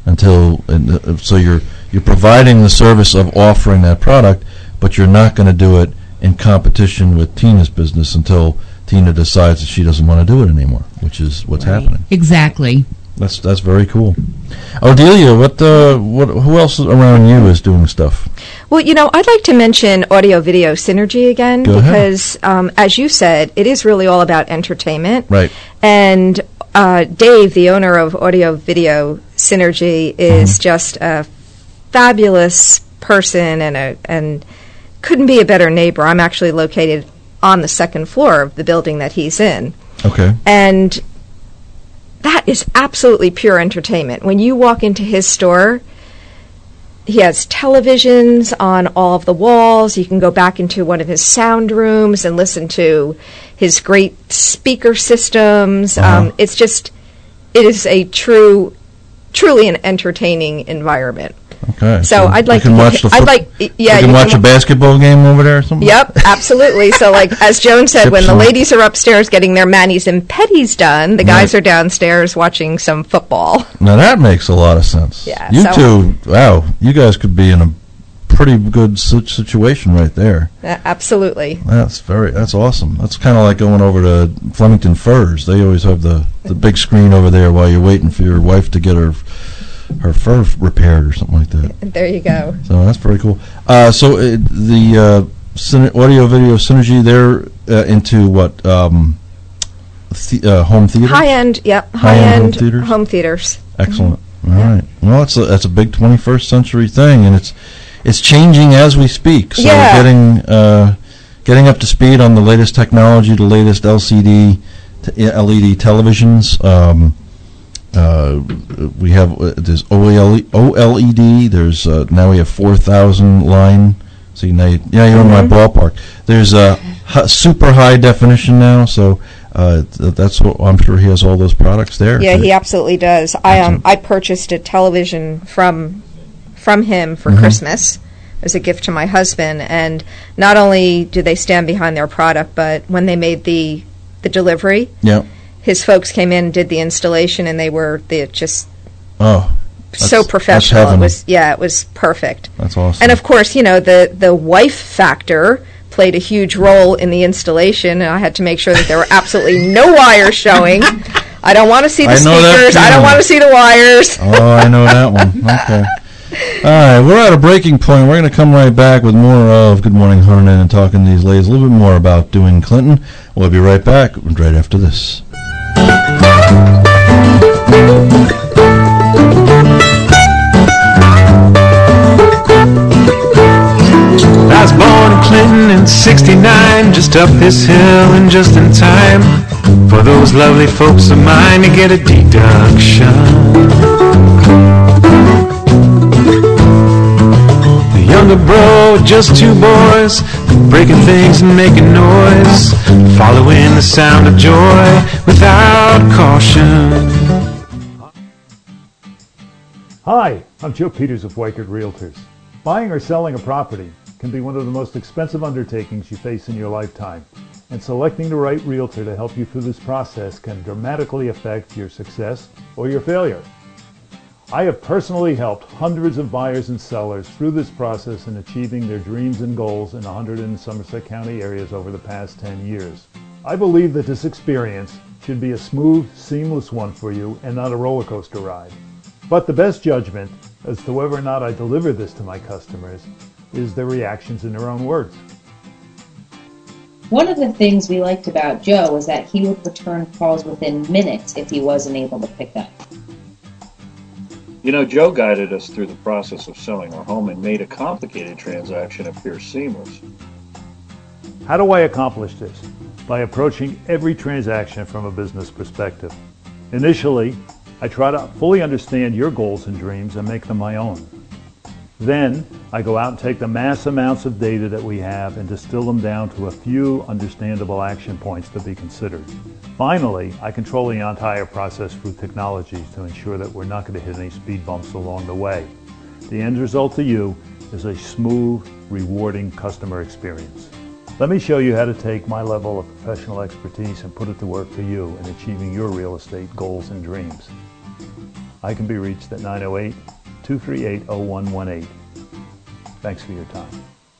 so you're providing the service of offering that product, but you're not going to do it in competition with Tina's business until Tina decides that she doesn't want to do it anymore, which is what's happening. Exactly. That's very cool. Odelia, who else around you is doing stuff? Well, I'd like to mention Audio Video Synergy again, Go because as you said, it is really all about entertainment. Right. And Dave, the owner of Audio Video Synergy, is just a fabulous person and couldn't be a better neighbor. I'm actually located on the 2nd floor of the building that he's in. Okay. And that is absolutely pure entertainment. When you walk into his store, he has televisions on all of the walls. You can go back into one of his sound rooms and listen to his great speaker systems. It is a truly an entertaining environment. Okay. So I'd like you can watch a basketball game over there or something? Yep, absolutely. So as Joan said, when the ladies are upstairs getting their manis and petties done, the guys are downstairs watching some football. Now that makes a lot of sense. Yeah. You two, wow, you guys could be in a pretty good situation right there. Absolutely. That's awesome. That's kind of like going over to Flemington Furs. They always have the big screen over there while you're waiting for your wife to get her fur repaired or something like that. There you go. So that's pretty cool. So the Audio Video Synergy, they're into what? Home theaters? High-end, yep. High-end home theaters. Excellent. All right. Well, that's a big 21st century thing, and it's changing as we speak. So getting up to speed on the latest technology, the latest LCD, LED televisions. We have there's OLED. There's now we have 4,000 line. So you're in my ballpark. There's super high definition now. So that's what I'm sure he has all those products there. Yeah, he absolutely does. I purchased a television from him for Christmas as a gift to my husband, and not only do they stand behind their product, but when they made the delivery, his folks came in and did the installation, and they just so professional. It was perfect. That's awesome. And of course, the wife factor played a huge role in the installation, and I had to make sure that there were absolutely no wires showing. I don't want to see the speakers. I don't want to see the wires. Oh, I know that one. Okay. All right, we're at a breaking point. We're going to come right back with more of Good Morning Hernan and talking to these ladies a little bit more about Doing Clinton. We'll be right back right after this. Clinton in 69, just up this hill and just in time for those lovely folks of mine to get a deduction. The younger bro, just two boys, breaking things and making noise, following the sound of joy without caution. Hi, I'm Joe Peters of Weichert Realtors. Buying or selling a property can be one of the most expensive undertakings you face in your lifetime, and selecting the right realtor to help you through this process can dramatically affect your success or your failure. I have personally helped hundreds of buyers and sellers through this process in achieving their dreams and goals in 100 and Somerset County areas over the past 10 years. I believe that this experience should be a smooth, seamless one for you and not a roller coaster ride. But the best judgment as to whether or not I deliver this to my customers is their reactions in their own words. One of the things we liked about Joe was that he would return calls within minutes if he wasn't able to pick up. You know, Joe guided us through the process of selling our home and made a complicated transaction appear seamless. How do I accomplish this? By approaching every transaction from a business perspective. Initially, I try to fully understand your goals and dreams and make them my own. Then, I go out and take the mass amounts of data that we have and distill them down to a few understandable action points to be considered. Finally, I control the entire process through technology to ensure that we're not going to hit any speed bumps along the way. The end result to you is a smooth, rewarding customer experience. Let me show you how to take my level of professional expertise and put it to work for you in achieving your real estate goals and dreams. I can be reached at 908-238-0118. Thanks for your time.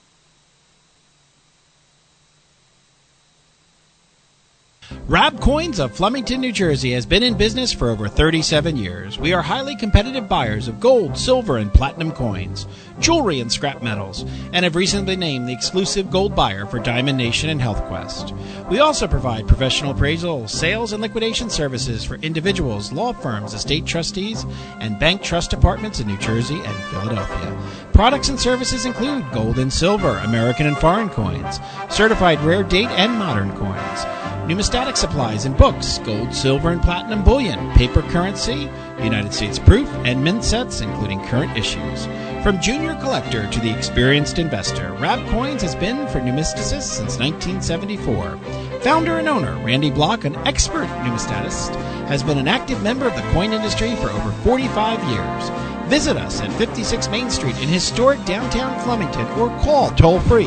Rab Coins of Flemington, New Jersey has been in business for over 37 years. We are highly competitive buyers of gold, silver, and platinum coins, jewelry, and scrap metals, and have recently been named the exclusive gold buyer for Diamond Nation and HealthQuest. We also provide professional appraisal, sales, and liquidation services for individuals, law firms, estate trustees, and bank trust departments in New Jersey and Philadelphia. Products and services include gold and silver, American and foreign coins, certified rare date and modern coins, numismatic supplies and books, gold, silver, and platinum bullion, paper currency, United States proof, and mint sets, including current issues. From junior collector to the experienced investor, Rab Coins has been for numisticists since 1974. Founder and owner Randy Block, an expert numismatist, has been an active member of the coin industry for over 45 years. Visit us at 56 Main Street in historic downtown Flemington or call toll-free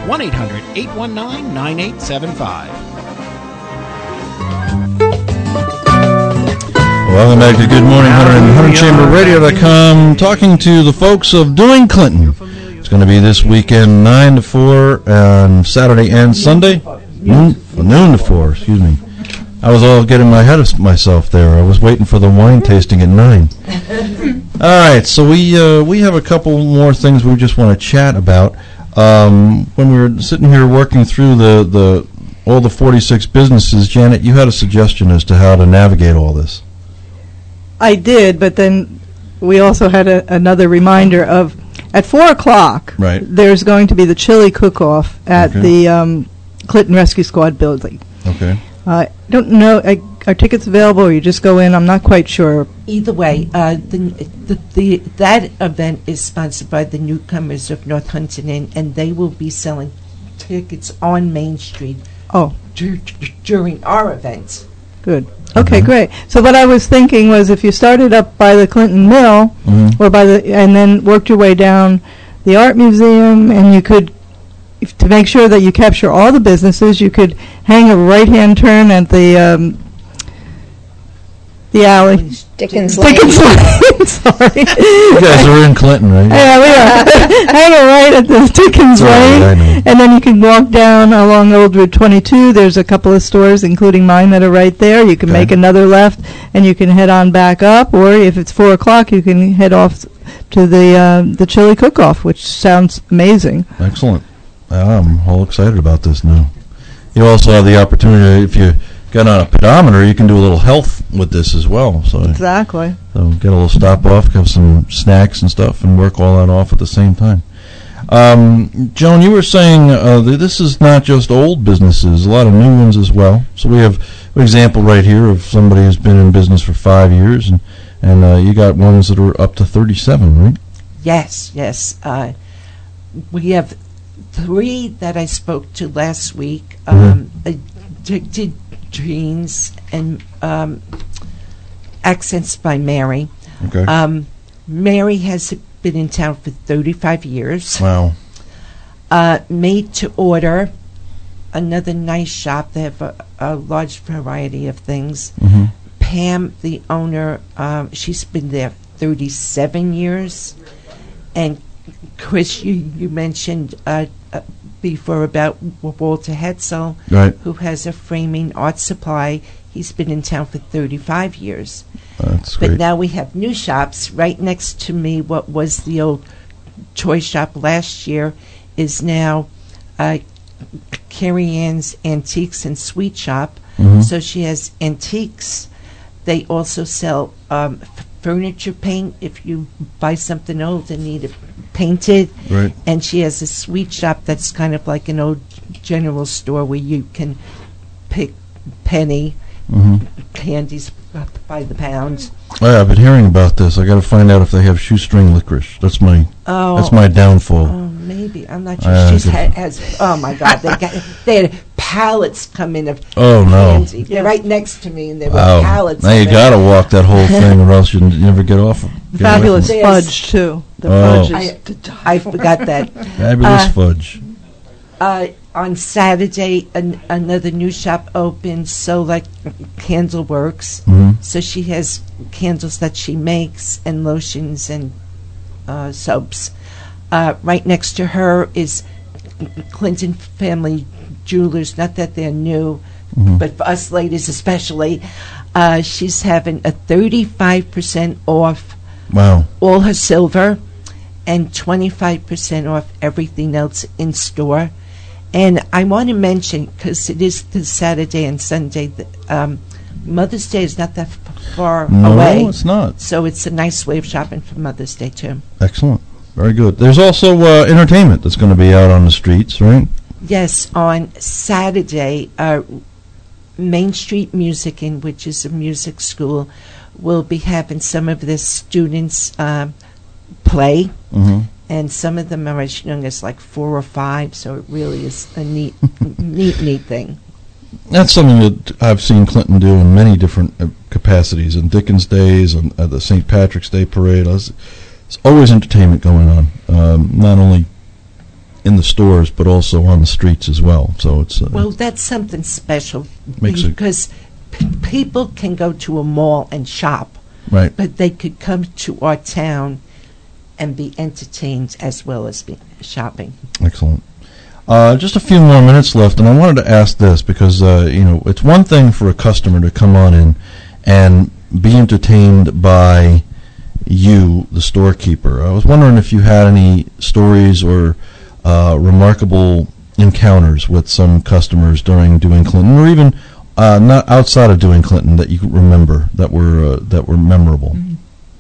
1-800-819-9875. Welcome back to Good Morning 100chamberradio.com. Talking to the folks of Doing Clinton. It's going to be this weekend, 9 to 4 on Saturday and Sunday. Noon to 4, excuse me. I was all getting my head of myself there. I was waiting for the wine tasting at 9. All right, so we have a couple more things we just want to chat about. When we were sitting here working through all the 46 businesses, Janet, you had a suggestion as to how to navigate all this. I did, but then we also had another reminder of at 4 o'clock. Right. There's going to be the chili cook-off at the Clinton Rescue Squad building. Okay. I don't know. Are tickets available, or you just go in? I'm not quite sure. Either way, that event is sponsored by the Newcomers of North Huntington, and they will be selling tickets on Main Street. Oh, during our events. Good. Okay, great. So what I was thinking was, if you started up by the Clinton Mill, or and then worked your way down the Art Museum, and you could, to make sure that you capture all the businesses, you could hang a right-hand turn at the alley. Dickens Lane. Sorry. You guys are in Clinton, right? Yeah, we are. Hang it right at the Dickens Lane, and then you can walk down along Old Route 22. There's a couple of stores, including mine, that are right there. You can make another left, and you can head on back up, or if it's 4 o'clock, you can head off to the chili cook-off, which sounds amazing. Excellent. I'm all excited about this now. You also have the opportunity, if you get on a pedometer, you can do a little health with this as well. So exactly. So get a little stop off, have some snacks and stuff, and work all that off at the same time. Joan, you were saying that this is not just old businesses, a lot of new ones as well. So we have an example right here of somebody who's been in business for 5 years, and you got ones that are up to 37, right? Yes. We have 3 that I spoke to last week. Addicted Dreams and Accents by Mary. Okay. Mary has been in town for 35 years. Wow. Made to Order, another nice shop. They have a large variety of things. Mm-hmm. Pam, the owner, she's been there 37 years. And Chris, you mentioned before about Walter Hetzel, right, who has a framing art supply. He's been in town for 35 years. That's but great. Now we have new shops right next to me. What was the old toy shop last year is now Carrie Ann's Antiques and Sweet Shop. Mm-hmm. So she has antiques. They also sell furniture paint if you buy something old and need it painted. Right. And she has a sweet shop that's kind of like an old general store where you can pick penny candies by the pound. Oh, yeah, I've been hearing about this. I got to find out if they have shoestring licorice. That's my downfall. Oh, maybe I'm not sure. She has. Oh my God! They had pallets come in of candy. They're right next to me, and there were pallets. Now you got to walk that whole thing, or else you never get off. Fabulous fudge too. The fudge is I forgot that. Fabulous fudge. On Saturday, another new shop opened, So Like Candle Works. Mm-hmm. So she has candles that she makes and lotions and soaps. Right next to her is Clinton Family Jewelers. Not that they're new, but for us ladies especially. She's having a 35% off all her silver and 25% off everything else in store. And I want to mention, because it is the Saturday and Sunday, Mother's Day is not that far away. No, it's not. So it's a nice way of shopping for Mother's Day, too. Excellent. Very good. There's also entertainment that's going to be out on the streets, right? Yes, on Saturday, Main Street Musicin, which is a music school, will be having some of the students play. Mm-hmm. And some of them are as young as like 4 or 5, so it really is a neat thing. That's something that I've seen Clinton do in many different capacities. In Dickens Days, and at the St. Patrick's Day Parade, there's always entertainment going on, not only in the stores but also on the streets as well. So it's well, that's something special because people can go to a mall and shop, right? But they could come to our town and be entertained as well as be shopping. Excellent. Just a few more minutes left, and I wanted to ask this because it's one thing for a customer to come on in and be entertained by you, the storekeeper. I was wondering if you had any stories or remarkable encounters with some customers during Doing Clinton, or even not outside of Doing Clinton, that you remember that were memorable. Mm-hmm.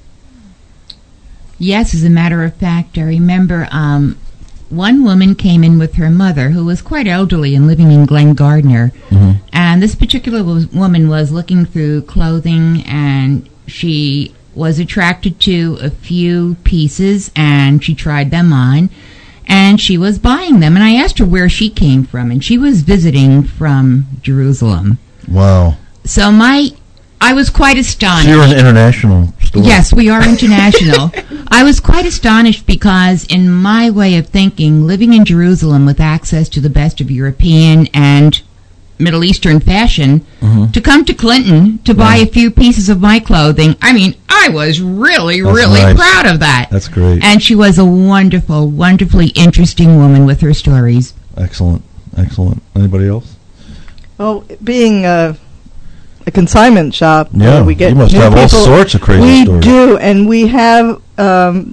Yes, as a matter of fact, I remember one woman came in with her mother, who was quite elderly and living in Glen Gardner. Mm-hmm. And this particular woman was looking through clothing, and she was attracted to a few pieces, and she tried them on, and she was buying them. And I asked her where she came from, and she was visiting from Jerusalem. Wow. So I was quite astonished. So you're an international store. Yes, we are international. I was quite astonished because, in my way of thinking, living in Jerusalem with access to the best of European and Middle Eastern fashion, to come to Clinton to buy a few pieces of my clothing, I mean, I was really nice. proud of that. That's great. And she was a wonderful, wonderfully interesting woman with her stories. Excellent. Anybody else? Well, being a consignment shop, we get you must have all sorts of crazy stories. We do, and we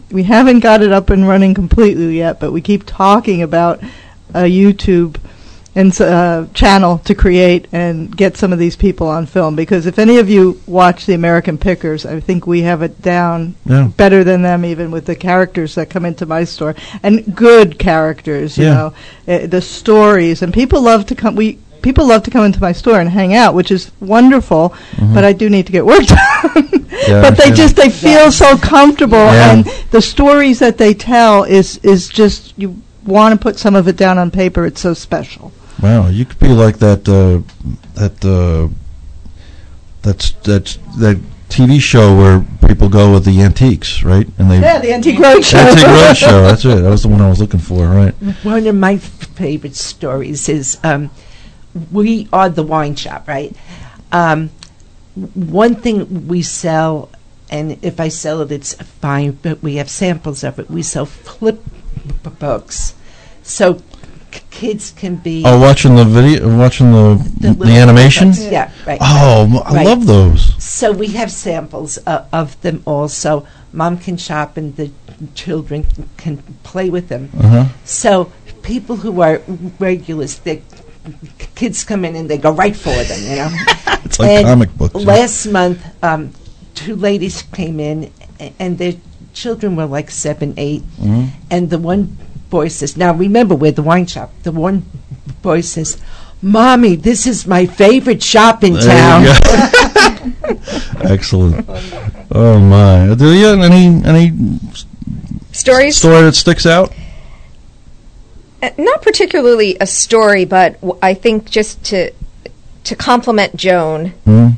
haven't got it up and running completely yet, but we keep talking about a YouTube channel to create and get some of these people on film, because if any of you watch The American Pickers, I think we have it down better than them, even with the characters that come into my store, and good characters, you know, the stories, and people love to come into my store and hang out, which is wonderful, but I do need to get work done. But they feel so comfortable, and the stories that they tell is just, you want to put some of it down on paper. It's so special. Wow, you could be like that TV show where people go with the antiques, right? And the Antique Roadshow. Antique Roadshow, that's it. That was the one I was looking for, right? One of my favorite stories is we are the wine shop, right? One thing we sell, and if I sell it, it's fine, but we have samples of it. We sell flip books, so kids can be watching the video, watching the animation. Yeah, right. Oh, I love those. So we have samples of them all, so mom can shop and the children can play with them. So people who are regulars, the kids come in and they go right for them, you know. It's like comic books. Last month, 2 ladies came in, and their children were like 7, 8, and the one boy says, now remember, we're the wine shop. The one boy says, Mommy, this is my favorite shop in town. Excellent. Oh my. Adelia, any story that sticks out? Not particularly a story, but I think just to compliment Joan,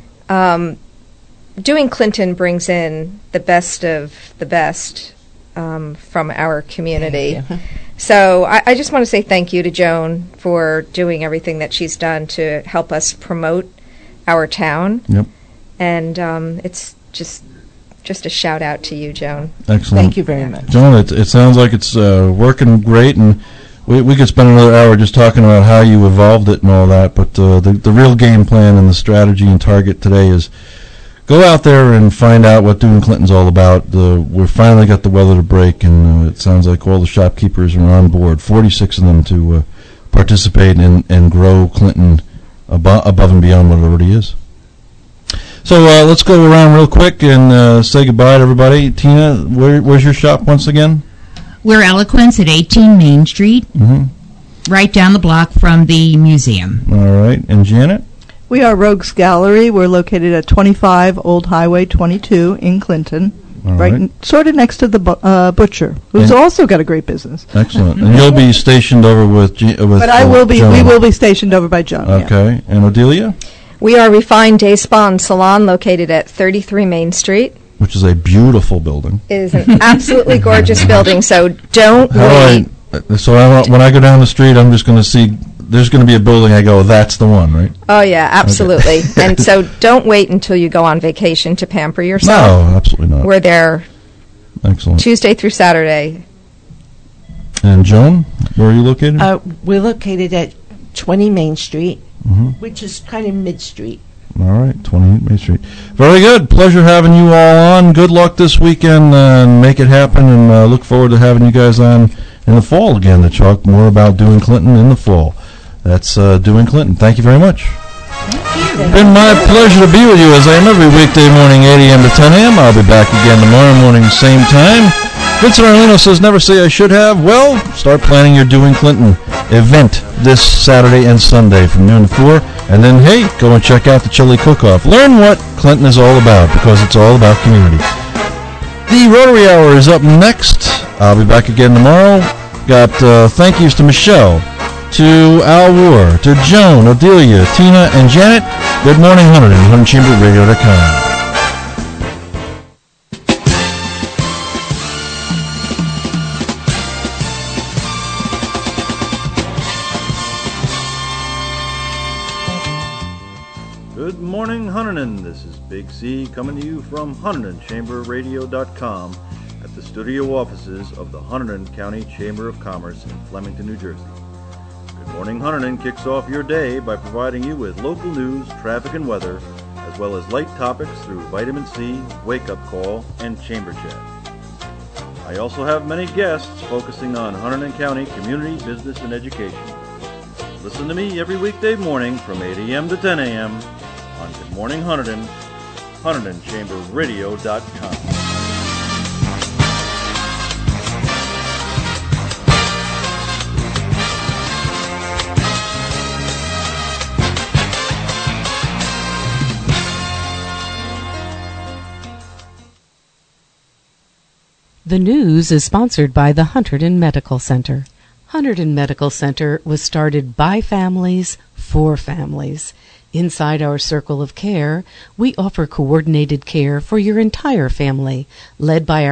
doing Clinton brings in the best of the best from our community. So I just want to say thank you to Joan for doing everything that she's done to help us promote our town. Yep. And it's just a shout out to you, Joan. Excellent. Thank you very much. Joan, it sounds like it's working great, and we could spend another hour just talking about how you evolved it and all that, but the real game plan and the strategy and target today is go out there and find out what Doing Clinton's all about. We've finally got the weather to break, and it sounds like all the shopkeepers are on board, 46 of them, to participate and grow Clinton above and beyond what it already is. So let's go around real quick and say goodbye to everybody. Tina, where's your shop once again? We're Eloquence at 18 Main Street, right down the block from the museum. All right. And Janet? We are Rogues Gallery. We're located at 25 Old Highway 22 in Clinton, right sort of next to the butcher, who's also got a great business. Excellent. And you'll be stationed over with But I will be. Joan. We will be stationed over by Joan. Okay. Yeah. And Odelia? We are Refined Day Spa and Salon, located at 33 Main Street. Which is a beautiful building. It is an absolutely gorgeous building, so don't wait. When I go down the street, I'm just going to see, there's going to be a building, I go, that's the one, right? Oh, yeah, absolutely. Okay. And so don't wait until you go on vacation to pamper yourself. No, absolutely not. We're there Excellent. Tuesday through Saturday. And Joan, where are you located? We're located at 20 Main Street, which is kind of mid-street. All right, 28 Main Street. Very good. Pleasure having you all on. Good luck this weekend, and make it happen, and look forward to having you guys on in the fall again to talk more about Doing Clinton in the fall. That's Doing Clinton. Thank you very much. Thank you. Been my pleasure to be with you as I am every weekday morning, 8 a.m. to 10 a.m. I'll be back again tomorrow morning, same time. Vincent Arlino says, never say I should have. Well, start planning your Doing Clinton event this Saturday and Sunday from noon to 4. And then, hey, go and check out the Chili Cook-Off. Learn what Clinton is all about, because it's all about community. The Rotary Hour is up next. I'll be back again tomorrow. Got thank yous to Michelle, to Al War, to Joan, Odelia, Tina, and Janet. Good morning, 100 and 100chamberradio.com. Good morning, Huntington. This is Big C coming to you from HuntingtonChamberRadio.com at the studio offices of the Hunterdon County Chamber of Commerce in Flemington, New Jersey. Good Morning Hunterdon kicks off your day by providing you with local news, traffic, and weather, as well as light topics through Vitamin C, Wake Up Call, and Chamber Chat. I also have many guests focusing on Hunterdon County community, business, and education. Listen to me every weekday morning from 8 a.m. to 10 a.m. on Good Morning Hunterdon, HunterdonChamberRadio.com. The news is sponsored by the Hunterdon Medical Center. Hunterdon Medical Center was started by families for families. Inside our circle of care, we offer coordinated care for your entire family, led by our